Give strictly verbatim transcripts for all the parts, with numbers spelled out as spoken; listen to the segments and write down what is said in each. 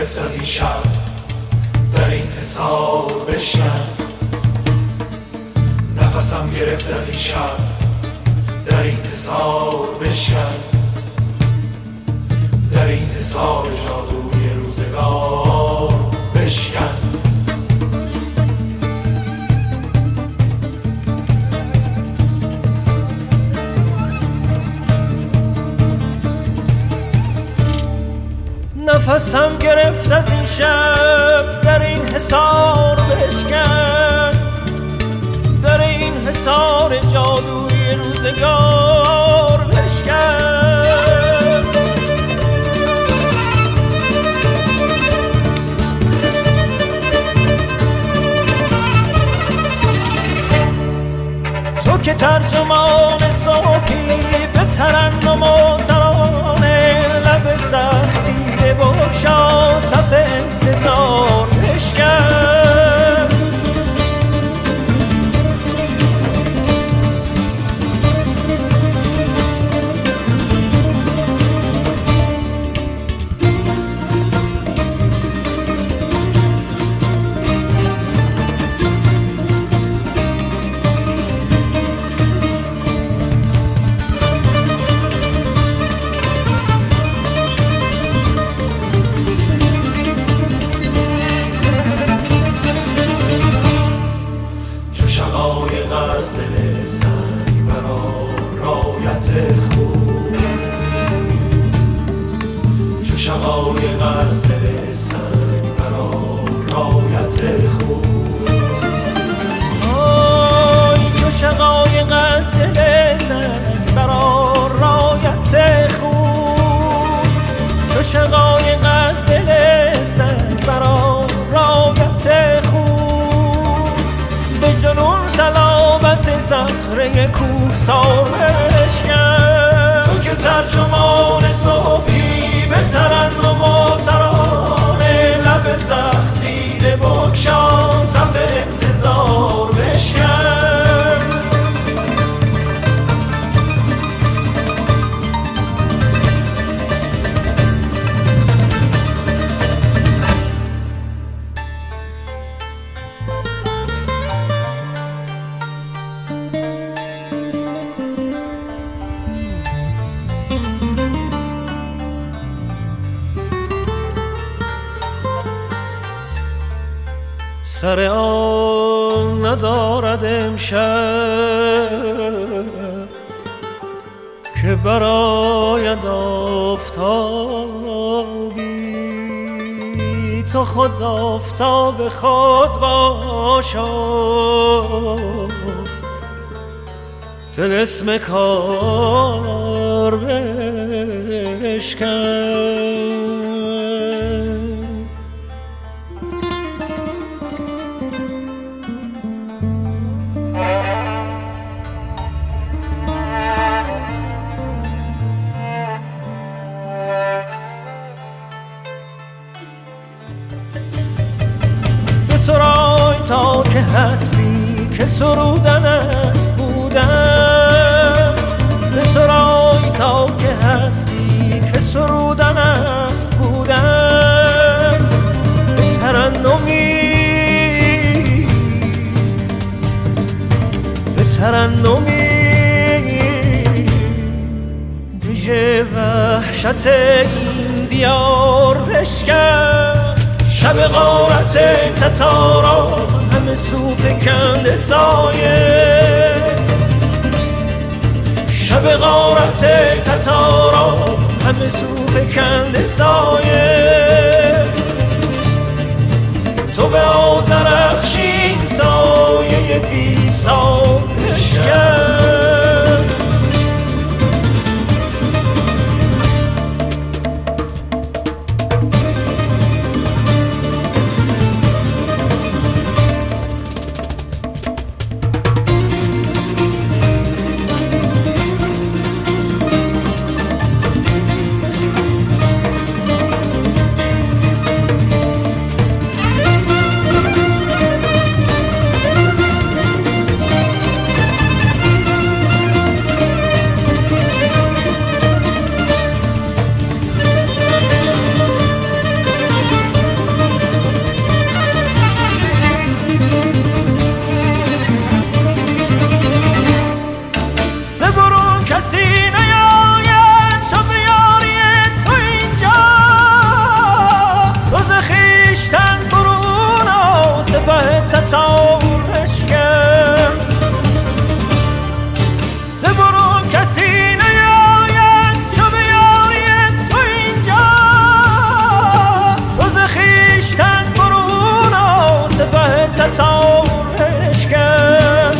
گرفت از این شب در این حصار بشکن، نفسم گرفت از این شب در این حصار بشکن، در این حصار جادوی روزگار بشکن. نفسم گرفت از این شب در این حصار بشکن، در این حصار جادوی روزگار بشکن. تو که ترجمان صافی به ترنم و ترانه، لب زخمی بگشا صف انتظار بشکن. صخره کوهسار بشکن. تو که ترجمان صبحی به ترنم و ترانه، لب زخمی بگشا صف انتظار بشکن. سر آن ندارد امشب که براید آفتابی، تو خود آفتاب خود باشا، طلسم کار بشکن. سرای تا که هستی که سرودن است بودن، به سرای تا که هستی که سرودن است بودن. به ترنمی به ترنمی دیژه وحشت این دیار بشکن. شب غارت تتارا همه صوف کند سایه، شب غارت تتارا همه صوف کند سایه. تو به آذرخشین سایه دیسان بشکن. حصار بشکن.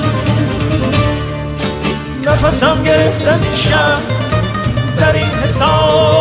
نفسم گرفت از این شب در این حصار